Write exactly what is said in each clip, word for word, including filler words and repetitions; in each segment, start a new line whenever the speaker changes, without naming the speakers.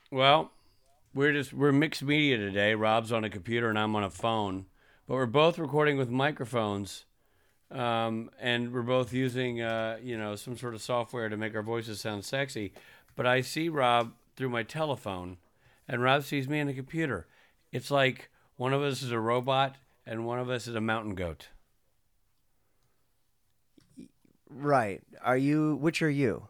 Well, we're just we're mixed media today. Rob's on a computer and I'm on a phone, but we're both recording with microphones, um, and we're both using uh, you know some sort of software to make our voices sound sexy. But I see Rob through my telephone, and Rob sees me on the computer. It's like one of us is a robot and one of us is a mountain goat.
Right. Are you, which are you?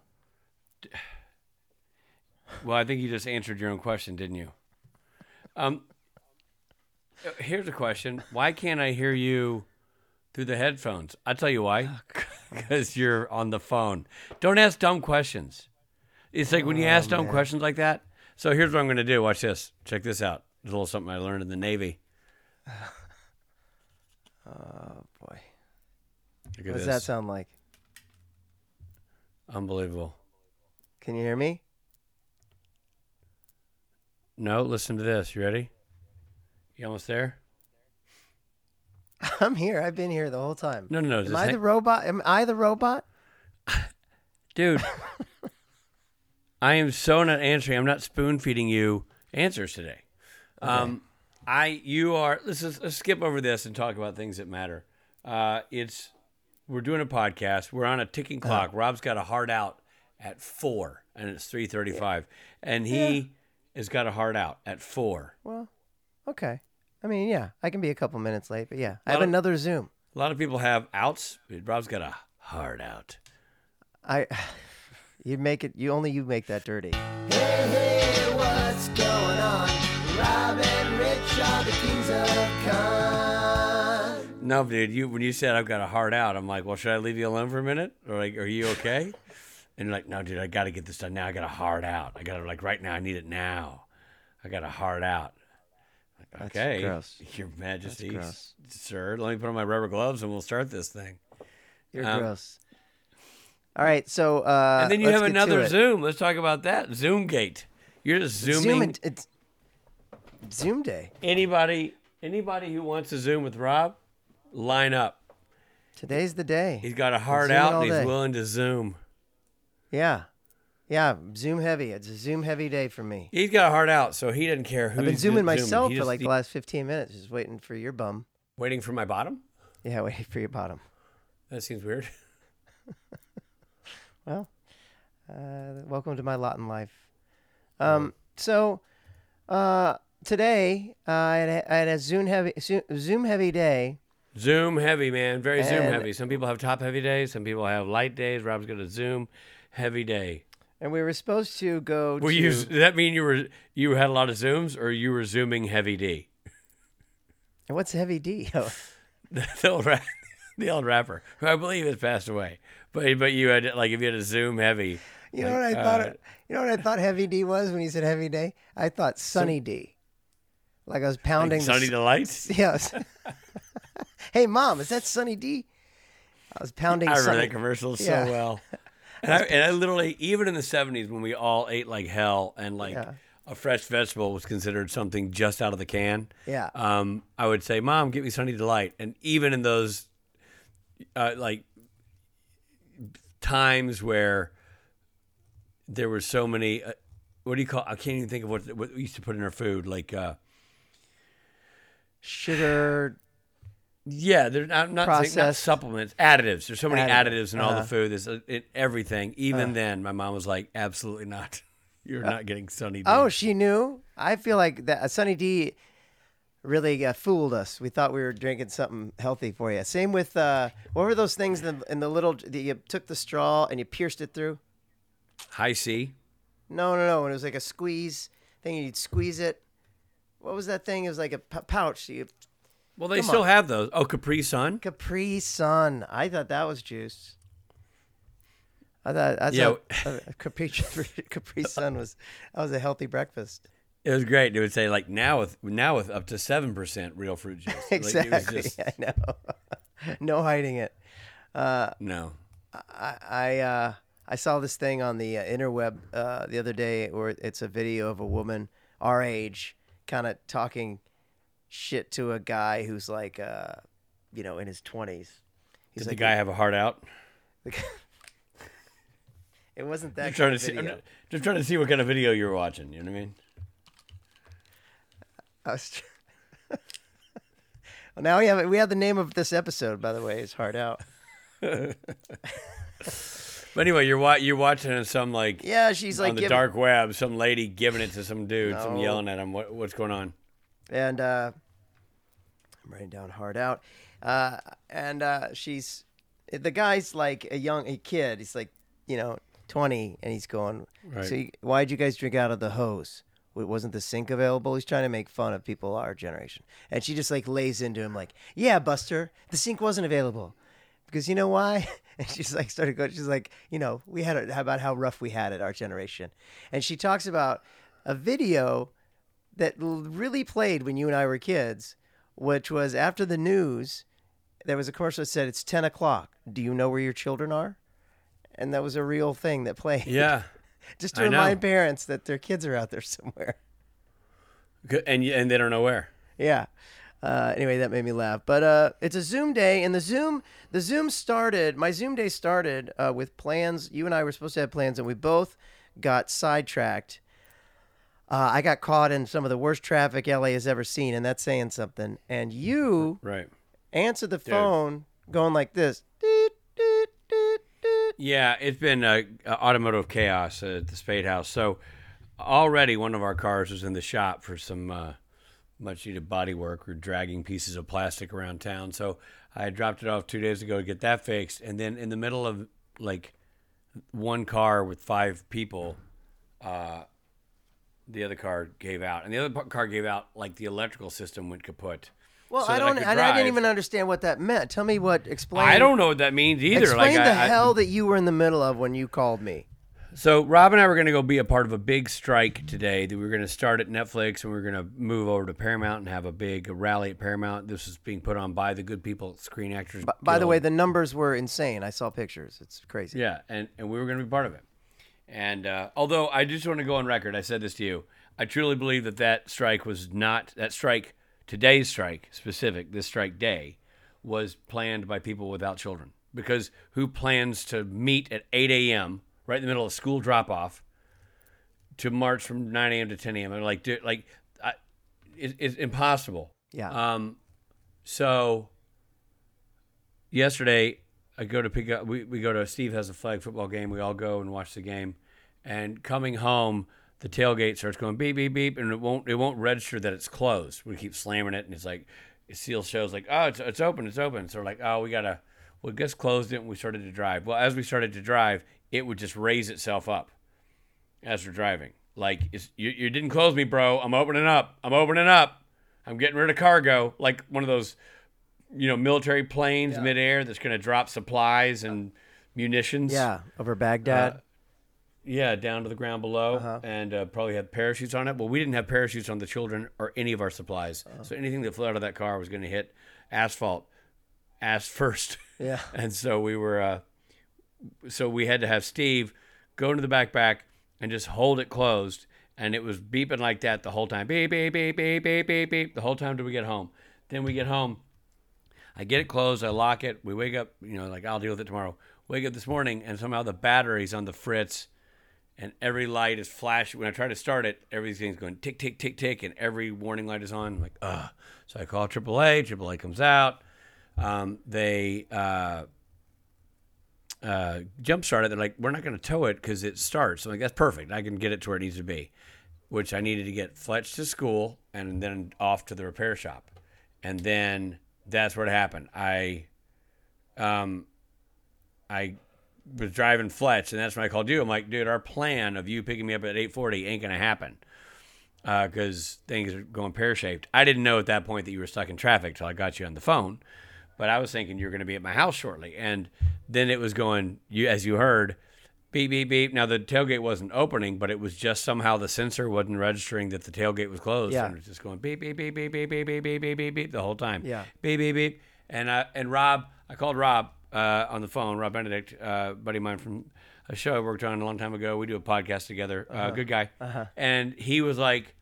Well, I think you just answered your own question, didn't you? Um, here's a question: why can't I hear you through the headphones? I'll tell you why. Because you're on the phone. Don't ask dumb questions. It's like when you ask
Oh,
dumb
man.
questions like that. So here's what I'm going to do. Watch this. Check this out. There's a little something I learned in the Navy.
Oh, boy.
Look at
What does
this.
that sound like?
Unbelievable.
Can you hear me?
No, listen to this. You ready? You almost there?
I'm here. I've been here the whole time.
No, no, no.
Am
just
I
hang-
the robot? Am I the robot?
Dude, I am so not answering. I'm not spoon feeding you answers today.
Okay.
Um, I, you are. Let's just let's skip over this and talk about things that matter. Uh, it's we're doing a podcast. We're on a ticking clock.
Uh-huh.
Rob's got a hard out at four, and it's three thirty-five, and he
Yeah.
has got a hard out at four.
Well, okay. I mean, yeah, I can be a couple minutes late, but yeah, I have
Lot of-
another Zoom.
A lot of people have outs. Rob's got a hard out.
I, you make it. You only you make that dirty.
Hey, hey, what's going on? Rob and Rich are the kings of con.
No, dude. You when you said I've got a hard out, I'm like, well, should I leave you alone for a minute, or like, are you okay? And you're like, no, dude, I got to get this done now. I got a hard out. I got to like right now. I need it now. I got a hard out. Like,
That's
okay,
gross.
Your Majesty,
gross.
sir. Let me put on my rubber gloves and we'll start this thing.
You're
Um,
gross. All right, so uh,
and then you
let's
have
get to
another
it.
Zoom. Let's talk about that. Zoomgate. You're just zooming.
Zoom. and- It's Zoom day.
Anybody, anybody who wants to Zoom with Rob, line up.
Today's the day.
He's got a hard
Zoom it
out
all
and he's
day.
willing to Zoom.
Yeah, yeah. Zoom heavy. It's a Zoom heavy day for me.
He's got a hard out, so he doesn't care who.
I've been zooming myself
He
for
just-
like the last fifteen minutes, just waiting for your bum.
waiting for my bottom.
Yeah, waiting for your bottom.
That seems weird.
Well, uh, welcome to my lot in life. Um, so uh, today uh, I, had, I had a Zoom heavy Zoom heavy day.
Zoom heavy, man. Very Zoom
And-
heavy. Some people have top heavy days. Some people have light days. Rob's got a Zoom heavy day.
And we were supposed to go
Were
to.
you? Does that mean you were you had a lot of Zooms, or you were zooming heavy D?
And what's heavy D?
the old rap, the old rapper, who I believe has passed away. But but you had like if you had a Zoom heavy.
You know
like,
what I thought?
uh,
It, you know what I thought heavy D was when you said heavy day? I thought sunny D. Like I was pounding.
like
the
Sunny
s-
Delights.
Yes. Hey mom, is that Sunny D? I was pounding.
I remember
Sunny.
that commercial so
Yeah.
well. And I, and I literally, even in the seventies when we all ate like hell and like
Yeah.
a fresh vegetable was considered something just out of the can,
Yeah.
um, I would say, Mom, get me Sunny Delight. And even in those uh, like times where there were so many, uh, what do you call, I can't even think of what, what we used to put in our food. Like, uh,
Sugar.
yeah, they're not, not, saying, not
Processed.
supplements, additives. There's so many
Additive.
additives in all the
Uh-huh.
food. There's uh, it, everything. Even then, my mom was like, absolutely not. You're not getting Sunny D.
Oh, she knew. I feel like that uh, Sunny D really uh, fooled us. We thought we were drinking something healthy for you. Same with uh, what were those things in the, in the little that you took the straw and you pierced it through?
High C.
No, no, no. It was like a squeeze thing. You'd squeeze it. What was that thing? It was like a p- pouch. You,
Well, they
Come
still
on.
have those. Oh, Capri Sun.
Capri Sun. I thought that was juice. I thought I
Yeah.
thought uh, Capri Capri Sun was that was a healthy breakfast.
It was great. It would say like now with now with up to seven percent real fruit juice. Like, it was
Exactly.
just-
I know. No hiding it.
no.
I I, uh, I saw this thing on the uh, interweb uh, the other day where it's a video of a woman our age kind of talking shit to a guy who's like, uh, you know, in his twenties. He's
Did
like,
the guy have a heart out?
it wasn't that
I'm trying
kind
to
of
see. I'm
video.
not- just trying to see what kind of video you were watching. You know what I mean?
I was. Tr- well, now we have we have the name of this episode, by the way. It's Hard Out.
But anyway, you're wa- you're watching some like
Yeah, she's like
on the
giving-
dark web, some lady giving it to some dude, some
No.
yelling at him. What what's going on?
and uh, I'm writing down Hard Out, uh, and uh, she's the guy's like a young a kid. He's like you know twenty, and he's going.
Right.
So you, why'd you guys drink out of the hose? W- Wasn't the sink available? He's trying to make fun of people our generation, and she just like lays into him like, "Yeah, Buster, the sink wasn't available." Because you know why? And she's like, started going, she's like, you know, we had it, how about how rough we had it, our generation. And she talks about a video that l- really played when you and I were kids, which was after the news, there was a commercial that said, it's ten o'clock. Do you know where your children are? And that was a real thing that played.
Yeah,
Just to
I know.
remind parents that their kids are out there somewhere.
Good- and y- and they don't know where.
Yeah. Uh, anyway, that made me laugh. But uh, it's a Zoom day, and the Zoom the Zoom started. My Zoom day started uh, with plans. You and I were supposed to have plans, and we both got sidetracked. Uh, I got caught in some of the worst traffic L A has ever seen, and that's saying something. And you
Right.
answered the phone going like this. Doot, doot, doot, doot.
Yeah, it's been uh, automotive chaos at the Spade House. So already one of our cars was in the shop for some uh, much needed body work. We're dragging pieces of plastic around town. So I dropped it off two days ago to get that fixed. And then in the middle of like one car with five people, uh, the other car gave out. And the other car gave out like the electrical system went kaput.
Well,
So
I
that I
don't.
could
and I didn't
drive.
even understand what that meant. Tell me what. Explain.
I don't know what that means either.
Explain
like
the
I, I-
hell that you were in the middle of when you called me.
So Rob and I were going to go be a part of a big strike today that we were going to start at Netflix, and we were going to move over to Paramount and have a big rally at Paramount. This is being put on by the good people at Screen Actors
By, by the
Guild.
way, the numbers were insane. I saw pictures. It's crazy.
Yeah, and, and we were going to be part of it. And uh, although I just want to go on record, I said this to you, I truly believe that that strike was not, that strike, today's strike specific, this strike day, was planned by people without children. Because who plans to meet at eight a.m., right in the middle of school drop-off, to march from nine a.m. to ten a.m.? I'm like, dude, like, I, it, it's impossible.
Yeah.
Um, so yesterday, I go to pick up. We, we go to Steve has a flag football game. We all go and watch the game. And coming home, the tailgate starts going beep beep beep, and it won't it won't register that it's closed. We keep slamming it, and it's like it seal shows like oh it's it's open it's open. So we're like oh we gotta well just closed it, and we started to drive. Well, as we started to drive, it would just raise itself up as we're driving. Like it's, you you didn't close me, bro. I'm opening up. I'm opening up. I'm getting rid of cargo. Like one of those, you know, military planes midair that's going to drop supplies and munitions.
Yeah. Over Baghdad.
Uh, yeah, down to the ground below,
Uh-huh.
and uh, probably had parachutes on it. Well, we didn't have parachutes on the children or any of our supplies.
Uh-huh.
So anything that flew out of that car was going to hit asphalt ass first.
Yeah.
And so we were, uh, so we had to have Steve go into the backpack and just hold it closed. And it was beeping like that the whole time. Beep, beep, beep, beep, beep, beep, beep. The whole time till we get home. Then we get home. I get it closed. I lock it. We wake up, you know, like I'll deal with it tomorrow. Wake up this morning and somehow the battery's on the fritz and every light is flashing. When I try to start it, everything's going tick, tick, tick, tick, and every warning light is on. I'm like, ugh. So I call triple A. triple A comes out. Um, they uh, uh, jump start it. They're like, we're not going to tow it because it starts. I'm like, that's perfect. I can get it to where it needs to be, which I needed to get Fletch to school and then off to the repair shop. And then that's what happened. I, um, I was driving Fletch, and that's when I called you. I'm like, dude, our plan of you picking me up at eight forty ain't going to happen because uh, things are going pear-shaped. I didn't know at that point that you were stuck in traffic till I got you on the phone, but I was thinking you were going to be at my house shortly. And then it was going, you as you heard, beep, beep, beep. Now, the tailgate wasn't opening, but it was just somehow the sensor wasn't registering that the tailgate was closed.
Yeah.
And it was just going beep, beep, beep, beep, beep, beep, beep, beep, beep, beep, beep the whole time.
Yeah.
Beep, beep, beep. And, I, and Rob, I called Rob uh, on the phone, Rob Benedict, uh, buddy of mine from a show I worked on a long time ago. We do a podcast together. Uh,
Uh-huh.
good guy.
Uh-huh.
And he was like,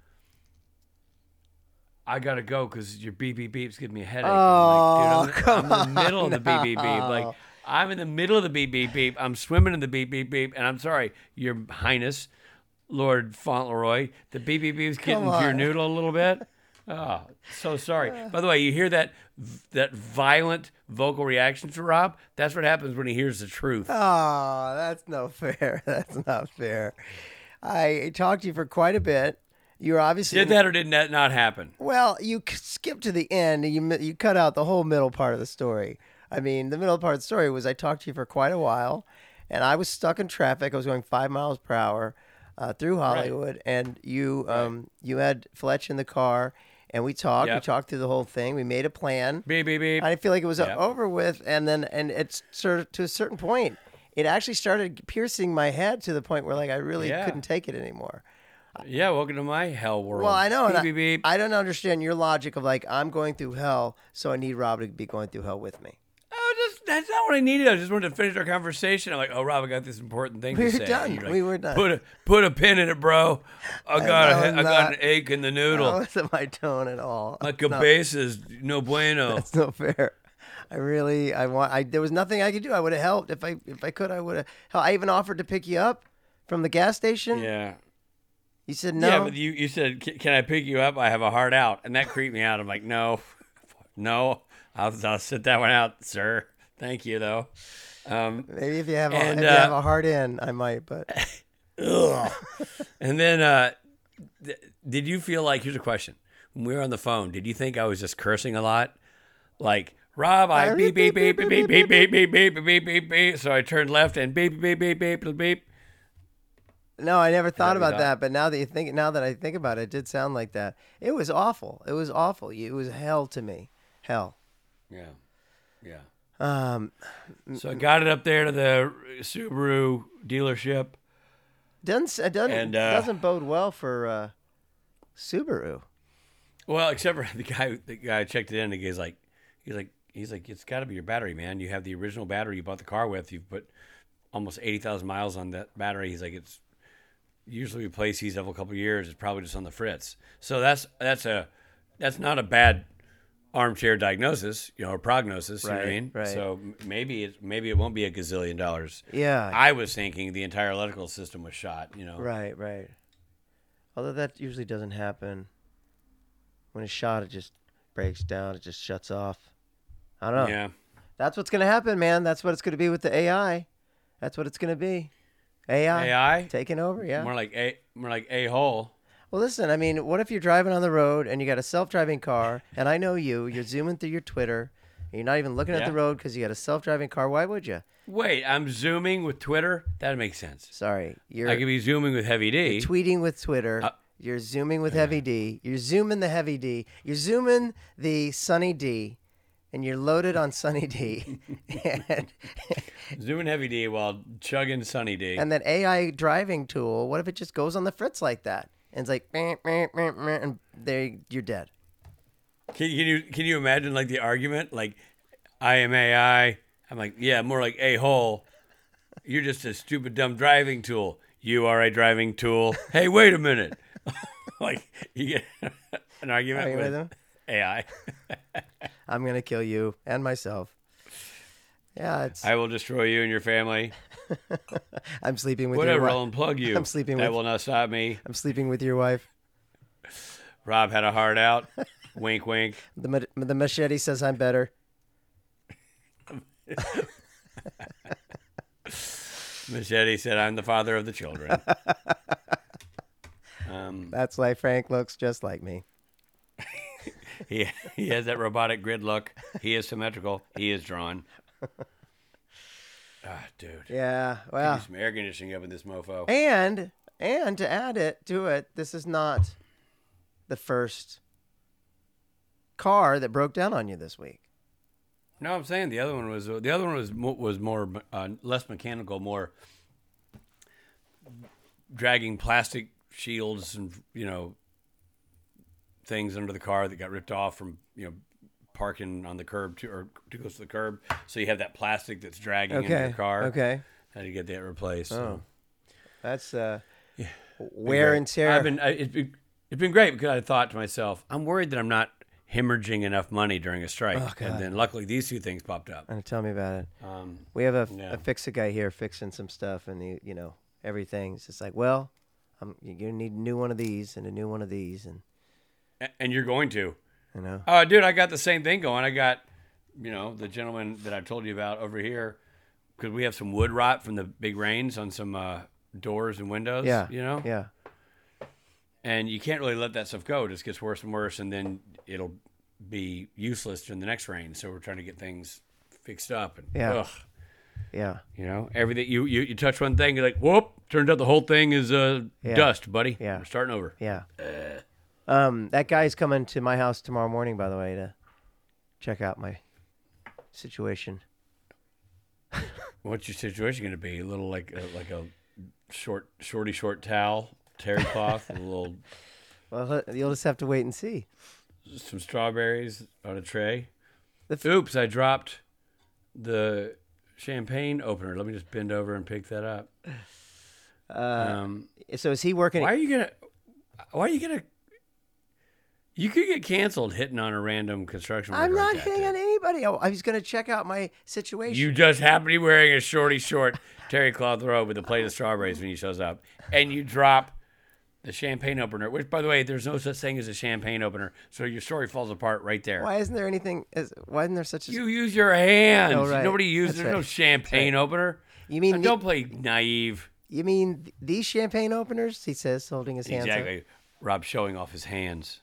I gotta go because your beep beep beeps give me a headache.
Oh,
I'm, like, dude, I'm,
come
I'm in the middle of the beep beep beep.
on.
Like I'm in the middle of the beep beep beep. I'm swimming in the beep beep beep, and I'm sorry, Your Highness, Lord Fauntleroy, the beep beep beep's getting
Come
to your
on.
noodle a little bit. Oh, so sorry. By the way, you hear that that violent vocal reaction to Rob? That's what happens when he hears the truth.
Oh, that's no fair. That's not fair. I talked to you for quite a bit. You were obviously
Did that or did that not happen?
Well, you c- skipped to the end and you mi- you cut out the whole middle part of the story. I mean, the middle part of the story was I talked to you for quite a while, and I was stuck in traffic. I was going five miles per hour uh, through Hollywood, and you um you had Fletch in the car, and we talked. We
Yep.
talked through the whole thing. We made a plan.
Beep, beep, beep.
I feel like it was uh,
Yep.
over with, and then and it's sort of to a certain point, it actually started piercing my head to the point where like I really
Yeah.
couldn't take it anymore.
Yeah, welcome to my hell world.
Well, I know, and
Beep,
I,
beep, beep.
I don't understand your logic of like I'm going through hell, so I need Rob to be going through hell with me.
Oh, just that's not what I needed. I just wanted to finish our conversation. I'm like, oh, Rob, I got this important thing
We
to
were
say.
done.
You're like,
We were done.
Put a put a pin in it, bro. I got
know,
a,
I'm
I got
not-
an ache in the noodle.
That wasn't my tone at all.
My
That's not-
cabeza is no bueno.
That's no fair. I really, I want. I there was nothing I could do. I would have helped if I if I could. I would have. Hell, I even offered to pick you up from the gas station.
Yeah.
You said no.
Yeah, but you, you said, "Can can I pick you up? I have a heart out." And that creeped me out. I'm like, no, no, I'll, I'll sit that one out, sir. Thank you, though. Um,
Maybe if you have a,
And,
if you
uh,
have a heart in, I might. But
ugh. And then, uh, th- did you feel like, here's a question. When we were on the phone, did you think I was just cursing a lot? Like, Rob, I beep, beep, beep, beep, beep, beep, beep, beep, beep, beep, beep, beep. So I turned left and beep, beep, beep, beep, beep, beep.
no, I never thought
what you
about
thought?
that. But now that you think, now that I think about it, it did sound like that. It was awful. It was awful. It was hell to me. Hell.
Yeah. Yeah.
Um,
So I got it up there to the Subaru dealership.
doesn't it doesn't
And, uh,
doesn't bode well for uh, Subaru.
Well, except for the guy, the guy checked it in. And he's like, he's like, he's like, it's got to be your battery, man. You have the original battery you bought the car with. You've put almost eighty thousand miles on that battery. He's like, it's usually replace these every couple of years. It's probably just on the fritz. So that's that's a that's not a bad armchair diagnosis, you know, or prognosis. You know what I
Right,
mean?
right.
So m- maybe it maybe it won't be a gazillion dollars.
Yeah.
I was thinking the entire electrical system was shot. You know.
Right, right. Although that usually doesn't happen. When it's shot, it just breaks down. It just shuts off. I don't know.
Yeah.
That's what's going to happen, man. That's what it's going to be with the A I. That's what it's going to be. A I,
A I.
taking over, yeah.
More like a more like a hole.
Well, listen, I mean, what if you're driving on the road and you got a self-driving car, and I know you, you're zooming through your Twitter, and you're not even looking at
Yeah.
the road because you got a self-driving car. Why would you?
Wait, I'm zooming with Twitter. That makes sense.
Sorry. You're
I could be zooming with Heavy D.
tweeting with Twitter.
Uh,
You're zooming with Heavy D. You're zooming the Heavy D. You're zooming the Sunny D, and you're loaded on Sunny D. and,
Zooming Heavy D while chugging Sunny D.
and that A I driving tool, what if it just goes on the fritz like that? And it's like, meh, meh, meh, meh, and there you're dead.
Can, can you can you imagine like the argument? Like, I am A I. I'm like, yeah, more like a hole. You're just a stupid dumb driving tool. You are a driving tool. Hey, wait a minute. Like you get an argument
Argument
with
with him?
A I.
I'm gonna kill you and myself. Yeah, it's.
I will destroy you and your family.
I'm sleeping with
Whatever,
your
I'll
wife.
unplug you.
I'm sleeping
That
with-
will not stop me.
I'm sleeping with your wife.
Rob had a heart out. Wink, wink.
The ma- the machete says I'm better.
Machete said, "I'm the father of the children." Um,
That's why Frank looks just like me.
he he has that robotic grid look. He is symmetrical. He is drawn. Ah, dude.
Yeah,
Need
well,
some air conditioning up in this mofo.
and and to add it to it, this is not the first car that broke down on you this week.
No, I'm saying the other one was the other one was mo- was more uh, less mechanical, more dragging plastic shields and you know things under the car that got ripped off from you know parking on the curb to or too close to the curb. So you have that plastic that's dragging into
Okay.
your car.
Okay.
Had to get that replaced. So.
Oh. That's uh,
Been
wear
great.
and tear.
I've been I, it's been it's been great because I thought to myself, I'm worried that I'm not hemorrhaging enough money during a strike,
Oh, God.
and then luckily these two things popped up.
Uh, tell me about it.
Um,
We have a,
Yeah.
a fix-a guy here fixing some stuff, and he, you know, everything. It's just like, well, I'm, you're gonna need a new one of these and a new one of these, and
A- And you're going to.
You know.
Oh, dude, I got the same thing going. I got, you know, the gentleman that I told you about over here, because we have some wood rot from the big rains on some uh, doors and windows.
Yeah.
You know?
Yeah.
And you can't really let that stuff go. It just gets worse and worse, and then it'll be useless during the next rain. So we're trying to get things fixed up. And,
Yeah.
ugh,
Yeah.
you know, everything you, you you touch one thing, you're like, whoop! Turns out the whole thing is uh,
Yeah.
dust, buddy.
Yeah.
We're starting over.
Yeah. Um, that guy's coming to my house tomorrow morning, by the way, to check out my situation.
What's your situation going to be? A little like a, like a short, shorty short towel, terry cloth, and a little
Well, you'll just have to wait and see.
some strawberries on a tray.
The f-
Oops! I dropped the champagne opener. Let me just bend over and pick that up.
Uh,
Um,
so is he working?
why are you gonna? Why are you gonna? You could get canceled hitting on a random construction worker.
I'm not
like that,
hitting on
dude.
anybody. I I was going to check out my situation.
You just happen to be wearing a shorty short terry cloth robe with a plate of strawberries when he shows up, and you drop the champagne opener. Which, by the way, there's no such thing as a champagne opener, so your story falls apart right there.
Why isn't there anything? Is, why isn't there such a?
You use your hands.
Oh, right.
Nobody uses.
That's
There's no
right.
champagne opener.
You mean
Now,
the-
don't play naive.
You mean th- these champagne openers? He says, holding his hands up.
Exactly. Rob showing off his hands.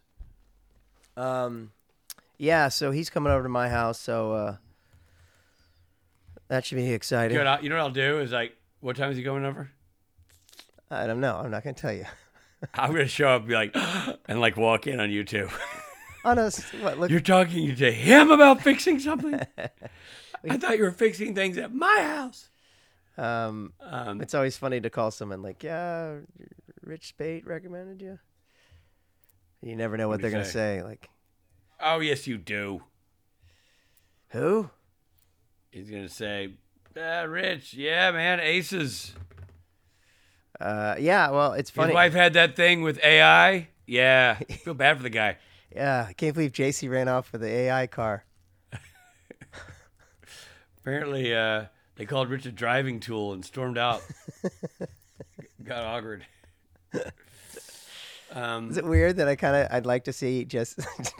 Um, yeah. So he's coming over to my house. So uh, that should be exciting.
Good. I'll- You know what I'll do is like, what time is he going over?
I don't know. I'm not going to tell you.
I'm gonna show up and be like, and like walk in on you two.
Oh no! s- What? Look.
You're talking to him about fixing something. I thought you were fixing things at my house.
Um,
Um,
it's always funny to call someone like, "Yeah, Rich Spate recommended you." You never know what
What'd
they're
he
going to say. Like,
oh yes, you do.
who?
He's gonna say, ah, Rich, yeah, man, aces.
Uh, yeah. Well, it's
His
funny.
wife had that thing with A I. Yeah, feel bad for the guy.
Yeah, I can't believe J C ran off with the A I car.
Apparently, uh, they called Rich a driving tool and stormed out. Got awkward. Um,
Is it weird that I kind of I'd like to see just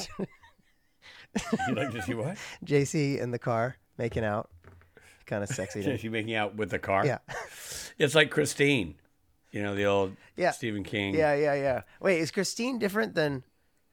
you like to see what?
J C in the car making out? Kind of sexy. to me.
Is he making out with the car?
Yeah.
It's like Christine. You know, the old
Yeah.
Stephen King.
Yeah, yeah, yeah. Wait, is Christine different than?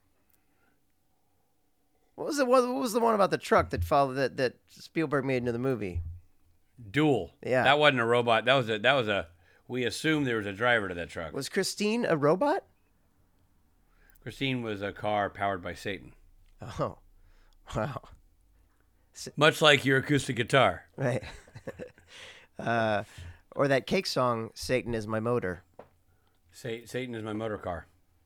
What was the what, what was the one about the truck that followed that that Spielberg made into the movie?
Duel.
Yeah.
That wasn't a robot. That was a, that was a, we assumed there was a driver to that truck.
Was Christine a robot?
Christine was a car powered by Satan.
Oh, wow.
Much like your acoustic guitar.
Right. uh, or that Cake song, "Satan is my motor."
Sa- Satan is my motor car.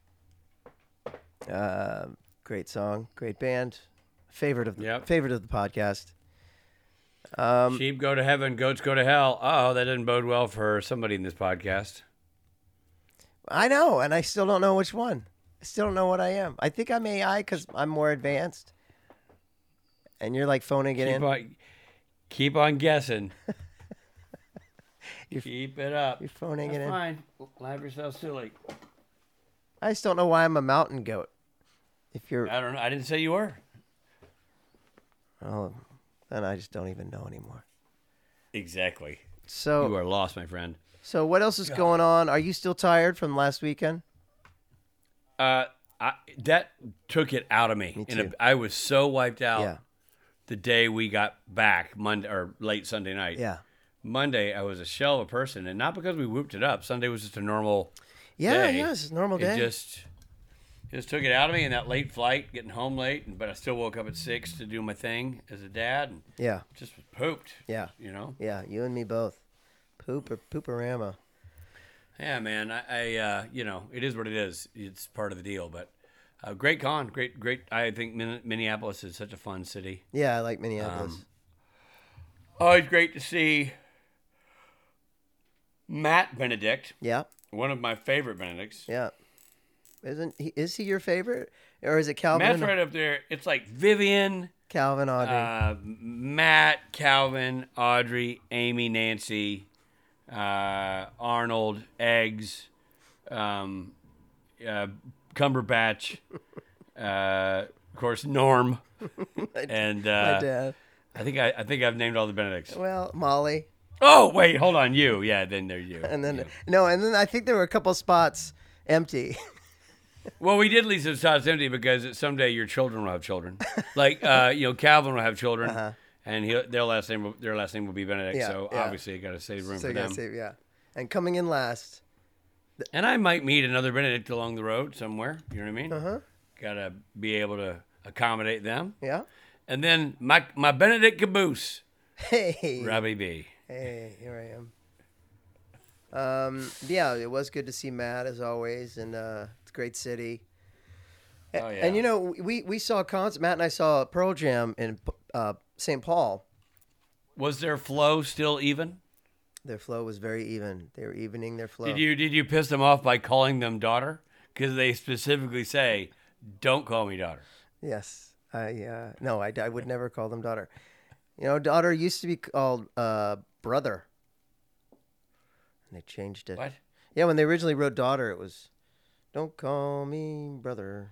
Uh, great song, great band, favorite of the
Yep.
favorite of the podcast. Um,
Sheep go to heaven, goats go to hell. Oh, that didn't bode well for somebody in this podcast.
I know, and I still don't know which one. I still don't know what I am. I think I'm A I because I'm more advanced, and you're like phoning it
Keep
in.
on, keep on guessing.
You're-
keep it up.
You're phoning it
That's
in.
fine. Laugh yourself silly.
I just don't know why I'm a mountain goat. If you're,
I don't know. I didn't say you were.
oh, then I just don't even know anymore.
Exactly.
So,
You are lost, my friend.
so what else is going on? Are you still tired from last weekend?
Uh, I, that took it out of me.
Me
In a-
too.
I was so wiped out
Yeah,
the day we got back, Monday or late Sunday night.
yeah,
Monday, I was a shell of a person, and not because we whooped it up. Sunday was just a normal
yeah,
day.
yeah. It's a normal day.
It just it just took it out of me. And that late flight, getting home late, and- but I still woke up at six to do my thing as a dad, and
yeah,
just was pooped.
yeah,
You know.
yeah. You and me both. Poop or pooperama.
Yeah, man. I, I uh, you know, it is what it is. It's part of the deal. But uh, great con, great, great. I think Min- Minneapolis is such a fun city.
Yeah, I like Minneapolis.
Um, Always great to see Matt Benedict,
yeah,
one of my favorite Benedicts.
yeah. Isn't he? Is he your favorite, or is it Calvin?
Matt's
and-
right up there. It's like Vivian,
Calvin, Audrey.
uh, Matt, Calvin, Audrey, Amy, Nancy, uh, Arnold, Eggs, um, uh, Cumberbatch, Uh, of course, Norm. and uh,
My dad.
I think I, I think I've named all the Benedicts.
Well, Molly.
Oh wait, hold on, you. Yeah, then there's you.
And then
You.
no, and then I think there were a couple spots empty.
Well, we did leave some spots empty because someday your children will have children. Like uh, you know, Calvin will have children,
Uh-huh.
and he, their last name will, their last name will be Benedict.
Yeah,
so
yeah.
obviously, you got to save room
So
for
you gotta
them.
save, yeah. And coming in last.
And I might meet another Benedict along the road somewhere. You know what I mean?
Uh huh.
Got to be able to accommodate them.
Yeah.
And then my my Benedict caboose,
Hey.
Robbie B.
Hey, here I am. Um, yeah, it was good to see Matt as always, and uh, it's a great city. A-
Oh, yeah.
And you know, we we saw a concert. Matt and I saw Pearl Jam in uh, Saint Paul.
Was their flow still even?
Their flow was very even. They were evening their flow.
Did you did you piss them off by calling them daughter? Because they specifically say, "Don't call me daughter."
Yes. I uh, no, I, I would never call them daughter. You know, daughter used to be called uh, brother. And they changed it.
What?
Yeah, when they originally wrote daughter, it was, "Don't call me brother."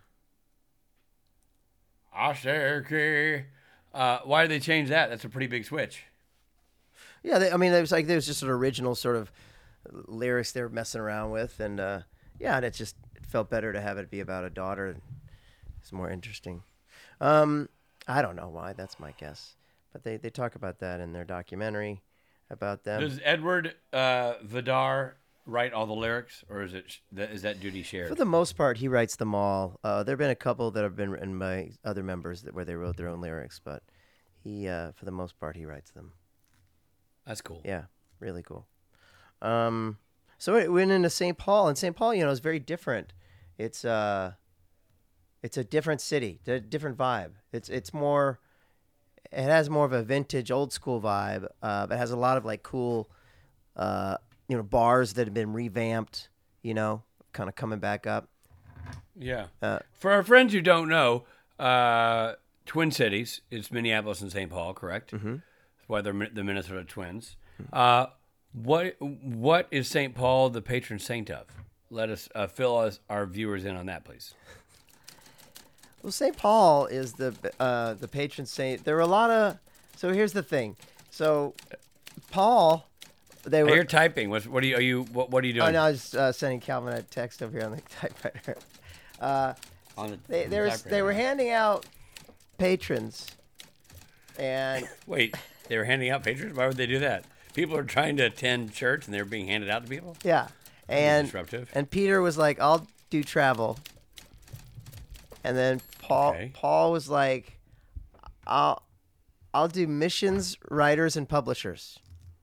Asherke. Uh, why did they change that? That's a pretty big switch.
Yeah, they, I mean, it was like there was just an original sort of lyrics they were messing around with, and uh, yeah, and it just it felt better to have it be about a daughter. It's more interesting. Um, I don't know why. That's my guess, but they, they talk about that in their documentary about them.
Does Edward uh, Vidar write all the lyrics, or is it is that duty shared?
For the most part, he writes them all. Uh, there have been a couple that have been written by other members that where they wrote their own lyrics, but he, uh, for the most part, he writes them.
That's cool.
Yeah, really cool. Um, so we went into Saint Paul, and Saint Paul, you know, is very different. It's uh, it's a different city, a different vibe. It's it's more, it has more of a vintage, old school vibe. Uh, but it has a lot of like cool, uh, you know, bars that have been revamped. You know, kind of coming back up.
Yeah.
Uh,
For our friends who don't know, uh, Twin Cities, it's Minneapolis and Saint Paul, correct? Mm-hmm. That's why they're Mi- the Minnesota Twins. Uh, what what is Saint Paul the patron saint of? Let us uh, fill us our viewers in on that, please.
Well, Saint Paul is the uh, the patron saint. There were a lot of. So here's the thing. So Paul, they
I
were.
hear typing. What's, what are you? Are you? What, what are you doing?
Oh no, I was uh, sending Calvin a text over here on the typewriter. Uh,
On the,
they
on
they
the
were
typewriter
they were
now.
handing out patrons, and
Wait, they were handing out patrons? Why would they do that? People are trying to attend church and they're being handed out to people?
yeah, and
disruptive.
and Peter was like, "I'll do travel," and then Paul
Okay.
Paul was like, "I'll I'll do missions, writers, and publishers."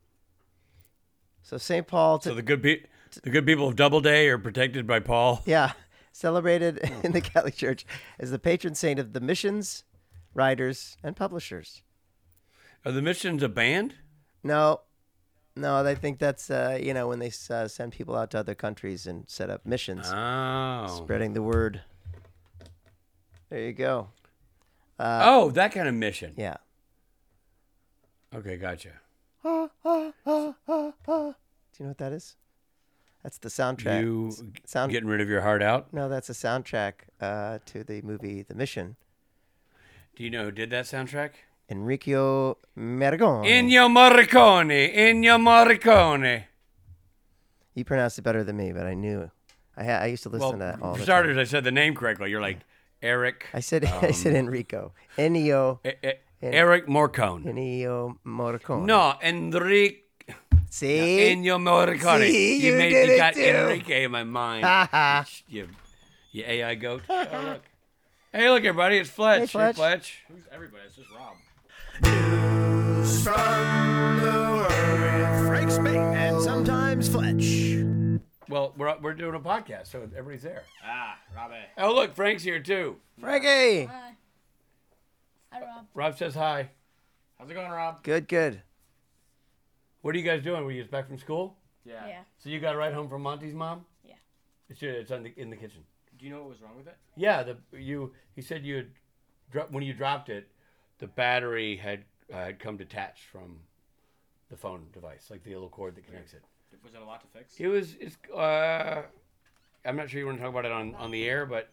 So Saint Paul, t-
So the good pe- the good people of Doubleday are protected by Paul.
yeah, celebrated in the Catholic Church as the patron saint of the missions, writers, and publishers.
Are the missions a band?
No, no, I think that's uh, you know when they uh, send people out to other countries and set up missions,
Oh.
spreading the word. There you go.
oh, that kind of mission.
Yeah.
Okay, gotcha.
Ah, ah, ah, ah, ah. Do you know what that is? That's the soundtrack.
You
S- sound.
getting rid of your heart out?
No, that's a soundtrack uh, to the movie The Mission.
Do you know who did that soundtrack?
Enrico Morricone.
Ennio Morricone. Ennio Morricone.
You pronounced it better than me, but I knew. I ha- I used to listen
Well,
to that all
for
the
starters,
time.
I said the name correctly. You're like Eric.
I said I
um,
said Enrico. Ennio
E- E- Eric Morricone.
Ennio Morricone.
No, Enrique.
See?
Ennio Morricone.
See, you
made
did
you
it
got
too.
Enrique in my mind.
Ha ha.
you, you A I goat. Oh, look. Hey, look, everybody. It's Fletch.
Hey, Fletch.
Fletch.
Who's everybody? It's just Rob.
News from the world. Frank Spate and sometimes Fletch.
Well, we're we're doing a podcast, so everybody's there.
Ah, Robbie.
Oh, look, Frank's here too.
Frankie.
Hi. Hi, Rob.
Rob says hi.
How's it going, Rob?
Good, good.
What are you guys doing? Were you just back from school?
Yeah.
Yeah.
So you got a ride home from Monty's mom?
Yeah.
It's it's in the, in the kitchen.
Do you know what was wrong with it?
Yeah, the you he said you had dro- when you dropped it, the battery had uh, had come detached from the phone device, like the little cord that connects it.
Was it a lot to fix?
It was it's uh I'm not sure you want to talk about it on, on the air, but it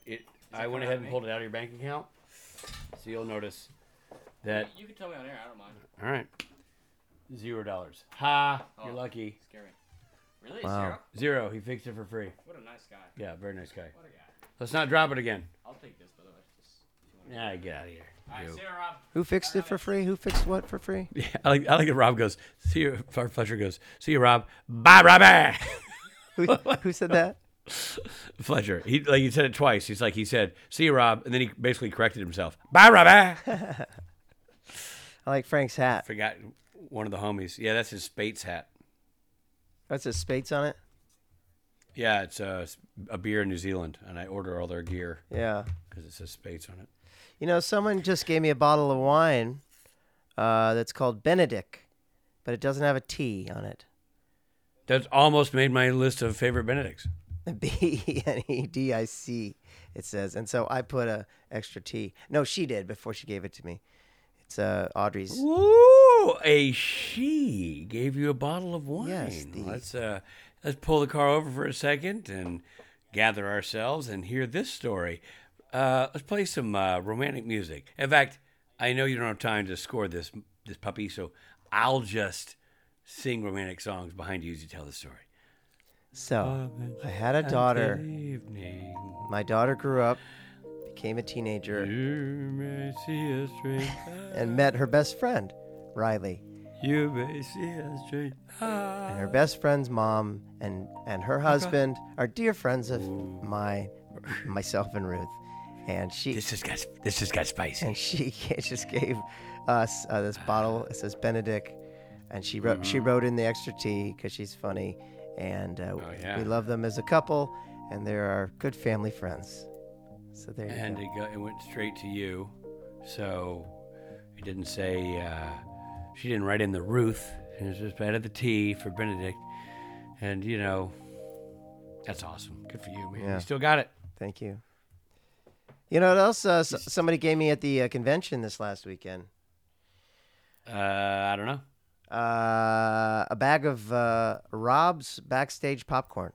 I went ahead and pulled it out of your bank account. So you'll notice that.
You can tell me on air. I don't mind.
All right. Zero dollars. Ha!
Oh.
You're lucky.
Scary. Really?
Wow.
Zero?
Zero. He fixed it for free.
What a nice guy.
Yeah, very nice guy.
What a guy.
Let's not drop it again.
I'll take this, by the way. Just, if you wanna-
Yeah, get out of here.
All right,
You.
see you, Rob.
Who fixed it for free? Who fixed what for free?
Yeah, I like I like it. Rob goes, see you. Fletcher goes, see you, Rob. Bye, Robbie.
Who, who said that?
Fletcher. He like he said it twice. He's like he said, see you, Rob, and then he basically corrected himself. Bye, Robbie.
I like Frank's hat.
Forgot one of the homies. Yeah, that's his Spates hat.
That's a Spates on it.
Yeah, it's uh, a beer in New Zealand, and I order all their gear
Yeah.
because it says Spates on it.
You know, someone just gave me a bottle of wine uh, that's called Benedict, but it doesn't have a T on it.
That's almost made my list of favorite Benedicts.
B E N E D I C, it says. And so I put a extra T. No, she did before she gave it to me. It's uh, Audrey's.
Ooh, a she gave you a bottle of wine.
Yes, the-
Let's uh, let's pull the car over for a second and gather ourselves and hear this story. Uh, let's play some uh, romantic music. In fact, I know you don't have time to score this this puppy, so I'll just sing romantic songs behind you as you tell the story.
So I had a daughter.
Evening,
My daughter grew up, became a teenager,
you may see a straight
and met her best friend, Riley.
You may see a straight
And her best friend's mom and, and her husband are dear friends of mine, myself and Ruth. And she
This just got this just got spicy.
and she just gave us uh, this bottle. It says Benedict, and she wrote she wrote in the extra T because she's funny, and uh,
Oh, yeah.
we love them as a couple, and they're our good family friends. So there you
And
go.
it, got, it went straight to you. So it didn't say, uh, she didn't write in the Ruth. It was just added the T for Benedict. And, you know, that's awesome. Good for you, man.
Yeah.
You still got it.
Thank you. You know what else? Uh, s- somebody gave me at the uh, convention this last weekend.
Uh, I don't know.
Uh, a bag of uh, Rob's backstage popcorn.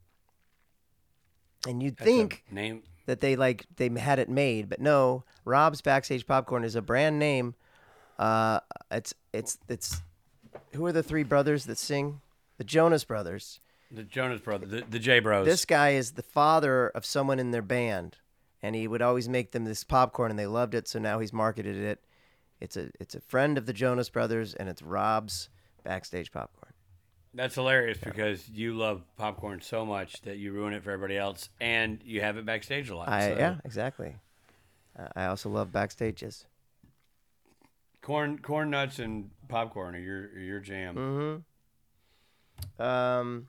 And you'd
That's a
think
name.
that they like they had it made, but no. Rob's backstage popcorn is a brand name. Uh, it's it's it's who are the three brothers that sing? The Jonas Brothers.
The Jonas Brothers. The, the J Bros.
This guy is the father of someone in their band, and he would always make them this popcorn, and they loved it. So now he's marketed it. It's a it's a friend of the Jonas Brothers, and it's Rob's backstage popcorn.
That's hilarious because you love popcorn so much that you ruin it for everybody else, and you have it backstage a lot.
I
so.
yeah, exactly. Uh, I also love backstages.
Corn, corn nuts, and popcorn are your are your jam.
Mm-hmm. Um,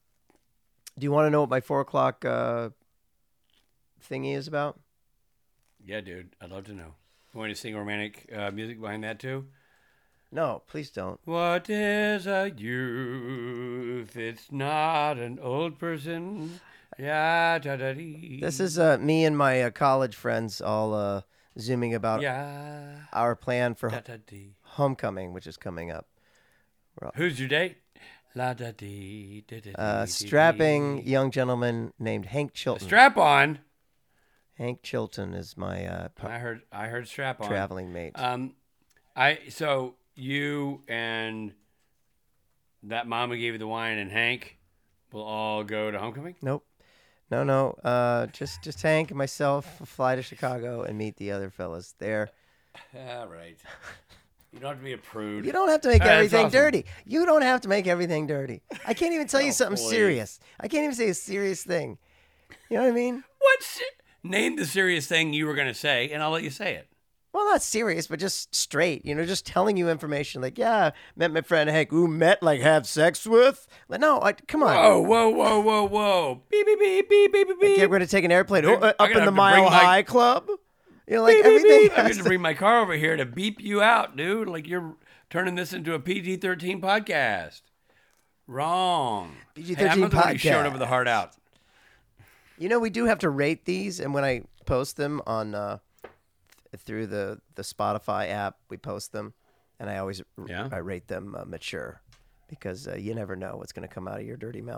do you want to know what my four o'clock uh, thingy is about?
Yeah, dude. I'd love to know. You want to sing romantic uh, music behind that too?
No, please don't.
What is a youth? It's not an old person. Yeah, da da dee.
This is uh, me and my uh, college friends all uh, zooming about
yeah.
our plan for
Da
ho-
da dee.
homecoming, which is coming up.
Who's your date? La da dee. Da, da,
Uh,
dee,
strapping
dee.
young gentleman named Hank Chilton.
Strap on.
Hank Chilton is my uh, pu-
I heard. I heard strap on.
traveling mate.
Um, I so you and that mom who gave you the wine and Hank will all go to homecoming.
Nope. No, no. Uh, just just Hank and myself will fly to Chicago and meet the other fellas there.
All right. You don't have to be a prude.
You don't have to make
All right, that's
everything
awesome.
dirty. You don't have to make everything dirty. I can't even tell you
Oh,
something
please.
serious. I can't even say a serious thing. You know what I mean?
What's name the serious thing you were going to say, and I'll let you say it.
Well, not serious, but just straight. You know, just telling you information. Like, yeah, met my friend Hank. Who met, like, have sex with? Like, no, I, come on.
Whoa, whoa, whoa, whoa, whoa! Beep, beep, beep, beep, beep, beep, beep.
Okay, we're going to take an airplane
Dude,
oh, uh,
I'm
up
gonna
in the
have to bring
Mile
my-
High Club. You know, like,
Beep, beep,
everything.
beep. I'm
has
going to
to-
bring my car over here to beep you out, dude. Like you're turning this into a P G thirteen podcast. Wrong.
P G
Hey, I'm
thirteen
not the one who showed
podcast.
up with the heart out.
You know, we do have to rate these, and when I post them on uh, th- through the, the Spotify app, we post them, and I always r-
Yeah?
I rate them uh, mature because uh, you never know what's going to come out of your dirty mouth.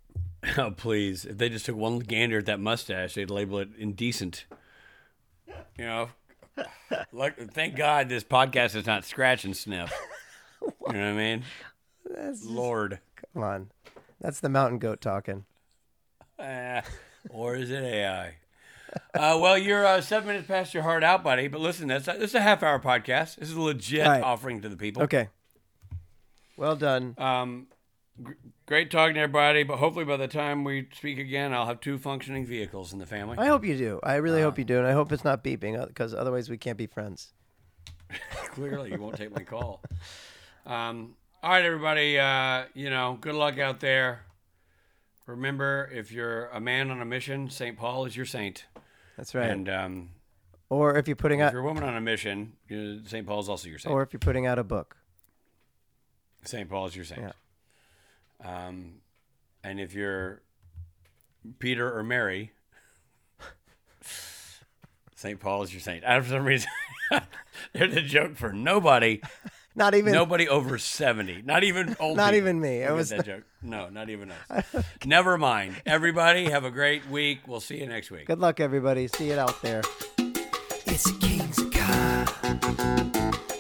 Oh, please. If they just took one gander at that mustache, they'd label it indecent. You know? Like, thank God this podcast is not scratch and sniff. You know what I mean?
That's just-
Lord.
Come on. That's the mountain goat talking.
Uh, or is it A I? Uh, well, you're uh, seven minutes past your heart out, buddy. But listen, that's this is a half hour podcast. This is a legit
All right.
offering to the people.
Okay. Well done.
Um, gr- great talking to everybody. But hopefully, by the time we speak again, I'll have two functioning vehicles in the family.
I hope you do. I really
Uh,
hope you do. And I hope it's not beeping because otherwise we can't be friends.
Clearly, you won't take my call. Um, all right, everybody. Uh, you know, good luck out there. Remember, if you're a man on a mission, Saint Paul is your saint.
That's right.
And um,
or if you're putting
if
out
you're a woman on a mission, you know, Saint Paul is also your saint.
or if you're putting out a book.
Saint Paul is your saint. Um, and if you're Peter or Mary, Saint Paul is your saint. I, for some reason, there's a joke for nobody.
Not even
Nobody over seventy. Not even old
Not
people
even me.
will
It
get
was-
that joke. No, not even us. Never mind. Everybody, have a great week. We'll see you next week.
Good luck, everybody. See it out there.
It's a King's car.